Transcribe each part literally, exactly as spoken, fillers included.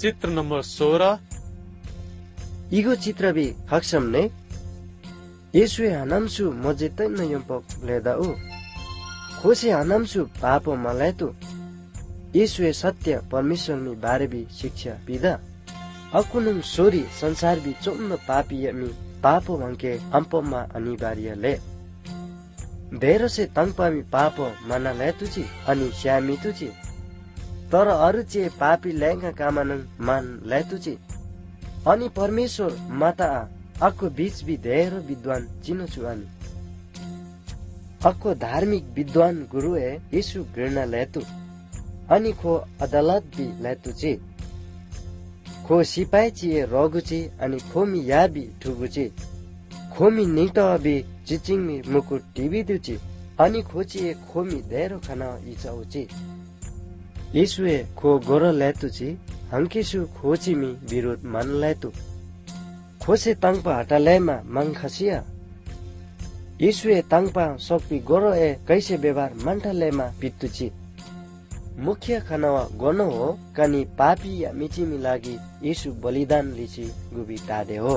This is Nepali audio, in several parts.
चित्र नंबर सोलह Igo citrabi haksamne Yesue hanamsu mojetan na yompok ledau Khose hanamsu papo maletu Yesue satya परमेश्वरमी बारेबी शिक्षा पिदा अकुनुम सोरी संसार भी चोम्न पापी यमी पापो वंके अम्पमा अनिवार्य ले धेरो से तंगपामी पापो मना ले तुची अनि श्यामी तुची तर अरु चे पापी लेंगा कामानन मान ले तुची अनि परमेश्वर माता अक्को बीच भी धेरो विद्वान चिनो छु अनि अक्को धार्मिक विद्वान गुरु ए यीशु घृणा लेतु अनि खो अदालत भी लेतु ची खो सिपाही चिए रगुची अनि खोमी याबी ठुगुची खोमी निक्ट अबी चिचिङमी मुकुट टिभी दुची अनि खोचिए खोमी धेरो खाना इचाउची यीशुए खो गोरो लेतुची हंकेसु खोचिमी विरोध मन लेतु खोसे तंगपा हटालेमा मंग खसिया यीशुए तंगपा सोपी गोरो ए कैसे व्यवहार मंठलेमा पित्तुची मुख्य खनावा गोनो हो कनी पापी या मिचिमी लागि यीशु बलिदान लिची गुबी तादे हो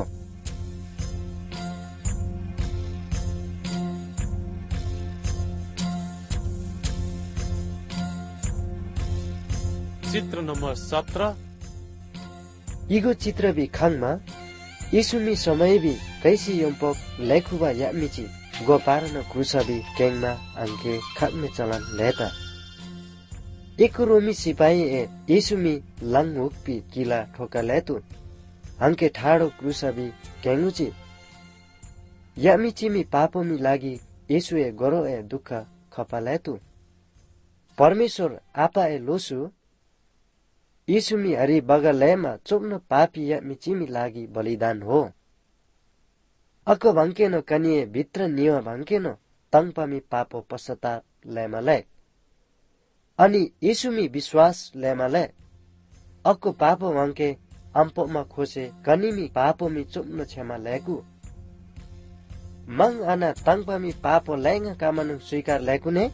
चित्र नंबर सत्रह इगो चित्र भी खांगमा यीशुमी समय भी कैसी यम्पक लेखुबा यामिची गोपारन क्रुसबी केंगमा अंके खामे चलन लेता एक रोमी सिपाही ए यीशुमी लंगुपी किला ठोका लेतु अंके ठाडो क्रुसबी केंगुची यामिचीमी पापोमी लागि यीशुए गरो ए दुख खपा लेतु परमेश्वर आपा ए लोसु यीशुमी हरि बगलेमा चोक्न पापी यामिचीमी लागि बलिदान हो अको भंकेनो कनिए भित्र नियो भंकेनो तंगपामी पापो पश्चाता लेमले अनि यीशुमी विश्वास लेमले अको पापो भंके अम्पोमा खोसे कनिमी पापोमी चुम्न क्षमा लेकु मंग आना तंगपामी पापो लेंगा कामनु स्वीकार लेकुने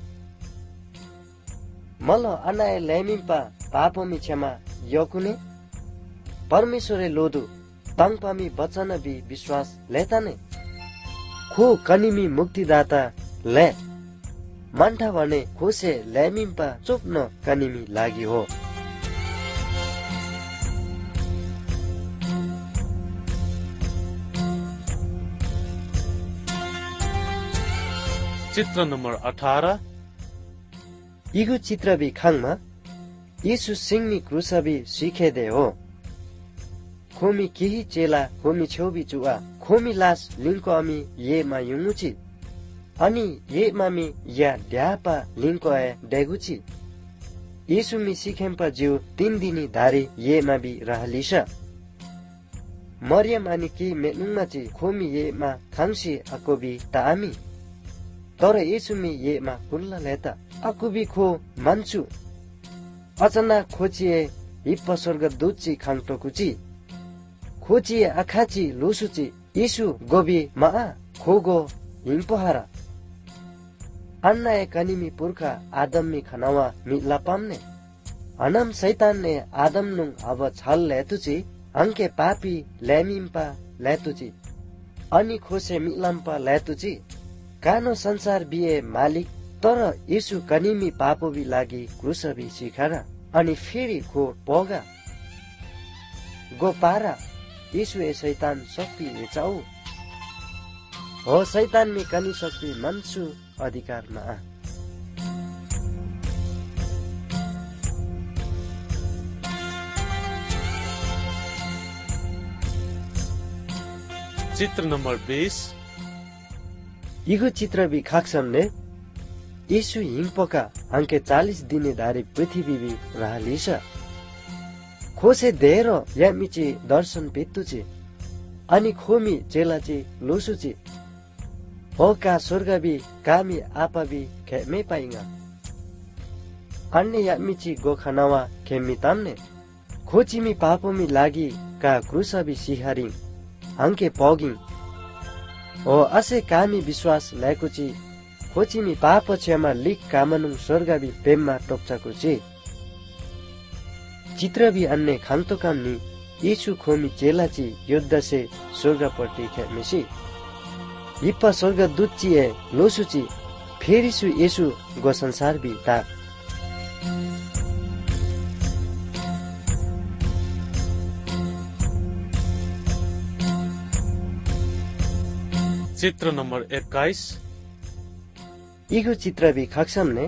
मलो अनाए लेमिम्पा पापोमी क्षमा योकुने परमेश्वरे लोदु तंगपामी वचन भी विश्वास लेताने खो कनिमी मुक्तिदाता ले मन्ठा भने खोसे लेमिम्पा चुप्न कनिमी लागि हो चित्र नंबर अठारह इगो चित्र भी खांगमा यीशु सिंगमी क्रुसबी सीखे दे हो खोमी केही चेला खोमी छेउबी चुआ खोमी लास लिंको अमी ये मा युमुची अनि ये मामी या ड्यापा लिंको ए डेगुची यीशु मी सिखेम्पा जिउ तीन दिनी धारी ये मा बी रहलिसा मरियम अनि कि मेनुङमा ची खोमी ये मा खांसी अकोबी तामी तर यीशु मी ये मा कुल्ला लेता अकुबी खो मान्छु अचना खोचिए हिप्प स्वर्ग दूतची खाङटोकुची खोचिए आखाची लुसुची यीशु गोबी मा खोगो हिम्पोहारा अन्ना ए कनिमी पुर्खा आदममी खनावा मिला पाम्ने अनम शैतान ने आदम नुङ अब छल लेतुची अंके पापी लेमिम्पा लेतुची अनि खोसे मिलम्पा लेतुची कानो संसार बिए मालिक तर यीशु कनिमी पापो भी लागि क्रुसबी सिखारा अनि फेरि खो पोगा गो पारा यीशु ए शैतान शक्ति हेचाउ हो शैतान मी कनि शक्ति मन्सु अधिकारमा आ चित्र नंबर बीस इगो चित्र भी खाक्समने यीशु हिमपोका अंके चालीस दिने धारी पृथ्वी भी रहलिसा खोसे धेरो यामिची दर्शन पित्तुची अनि खोमी चेलाची लुसुची हो का स्वर्ग भी कामी आपा भी खेमे पाइंगा अन्य यामिची गोखनावा खेमी तामने खोचिमी पापोमी लागि का क्रुसा भी सिहारी अंके पौगी ओ असे कामी विश्वास लेकुची खोचिमी पाप क्षमा लिक कामनुङ स्वर्ग भी पेममा टोक्छकुची चित्रबी अन्य खांतो कामनी यीशु खोमी चेलाची योद्धसे स्वर्गपट्टि खेमेसी इप्पा स्वर्ग दूतची ए लोसुची फेरिसु येसु गो संसार भी ता चित्र नंबर एक्काइस इगु चित्र भी खाक्समने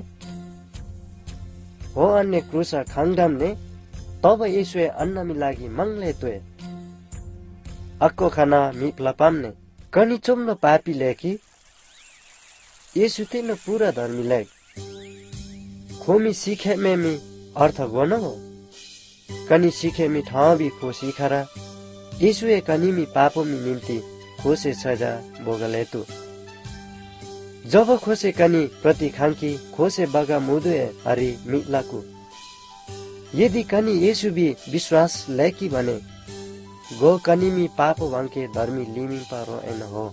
हो अन्य क्रूसा खांगडामने तब येसुए अन्नमी लागि मंगले तोए अक्को खाना मिप्लापामने कनी चोम्नो पापी लेकी येसु तेन पूरा धर्मी लेक खोमी सीखे में मी अर्थ गोनो हो कनी सीखे मी ठावी खो सीखरा येसुए कनी मी पापो मी निम्ति खोसे सजा बोगले तु जब खोसे कनी प्रति खांकी खोसे बगा मुदुए हरि मिलाकु यदि कनी येसु भी विश्वास लेकी भने गो कनी मी पापो वांके धर्मी लिमी पारो एन हो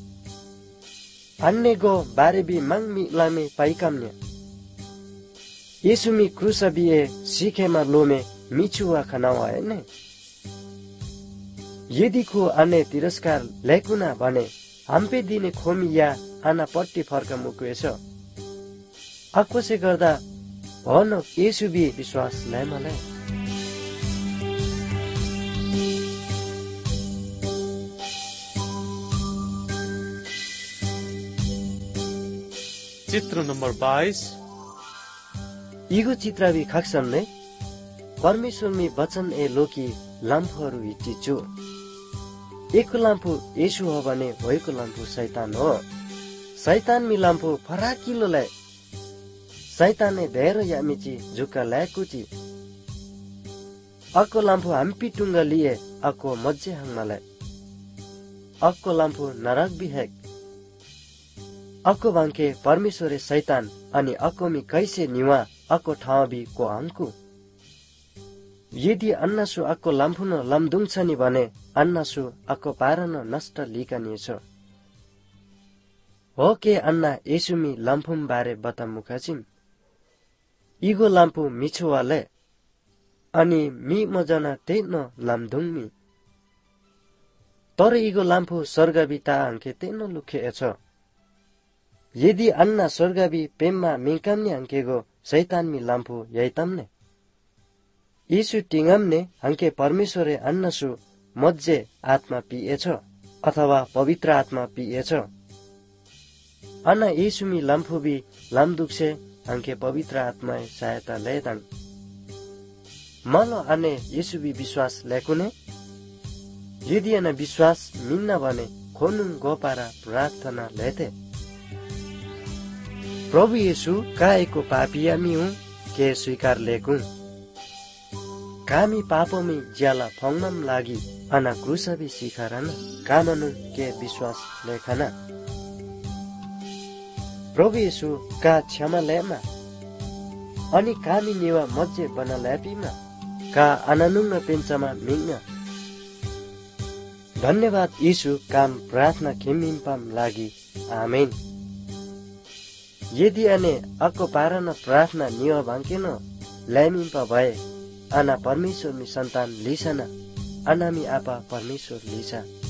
अन्य गो बारे भी मंग मी लामे पाइकाम्ने येसु मी क्रूसा भी ए सीखे मा लोमे मिचुवा खनावा है ने यदि को अन्य तिरस्कार लेकुना भने हम्पे दिने खोमी या आना पट्टी फर्का मुकुएछ अकोसे गर्दा भन येसु भी विश्वास लै मलाई चित्र नंबर बाईस इगो चित्र भी खाक्समने परमेश्वर मी वचन ए लोकी लाम्फुहरू हिचिचो एक लाम्फु येसु हो भने भएको लाम्फु शैतान हो शैतान मी लाम्फु फराकिलोलाई शैताने धेरै यामिची झुक्का ल्याकुची अक्को लाम्फु हम्पी टुङ्गा लिए अक्को मज्जे हाङमालाई अक्को लाम्फु नरक बिहेक अक्को बांके परमेश्वरे शैतान अनि अक्को मी कैसे निवा अक्को ठाउँ भी को हाङकु यदि अन्नासु अक्को लाम्फुन लमदुङ नि भने अन्नासु अक्को पारन नष्ट लिकानिएछ हो के अन्ना येसुमी लाम्फुम बारे बतामुखाचिम इगो लाम्फु मिछुवाले अनि मी मजना तेनो लामदुङमी तर इगो लाम्फु स्वर्गबिता अंके तेनो लुखेछ यदि अन्ना स्वर्गबी पेममा मिकाम्ने अंकेगो शैतानमी लाम्फु यैतमने यीशु टिंगमने हंके परमेश्वरे अन्नसु मज्जे आत्मा पिएछ अथवा पवित्र आत्मा पिएछ अन्ना यीशुमी लाम्फुबी लामदुक्से हंके पवित्र आत्मा सहायता लेदन malo ane Yesu bi विश्वास लेकुने यदि अन विश्वास मिन्न भने खोनुङ गोपारा प्रार्थना लेते प्रभु येसु काएको पापियामी हुँ के स्वीकार लेकु कामी पापोमी ज्याला फङ्गम लागि अना क्रुसबी सिखारन कामनु के विश्वास लेखना प्रभु येसु का क्षमा लेमा अनि कामी नेवा मज्जे बना ल्यापीमा का अननुङ पेन्चमा मिङ्ग धन्यवाद यीशु काम प्रार्थना खिमिम्पम लागि आमेन यदि अने अक्को पारन प्रार्थना नियो भाङ्केन ल्यामिम्पा भए अना परमेश्वर मी सन्तान लिसना अनामी आपा परमेश्वर लिसा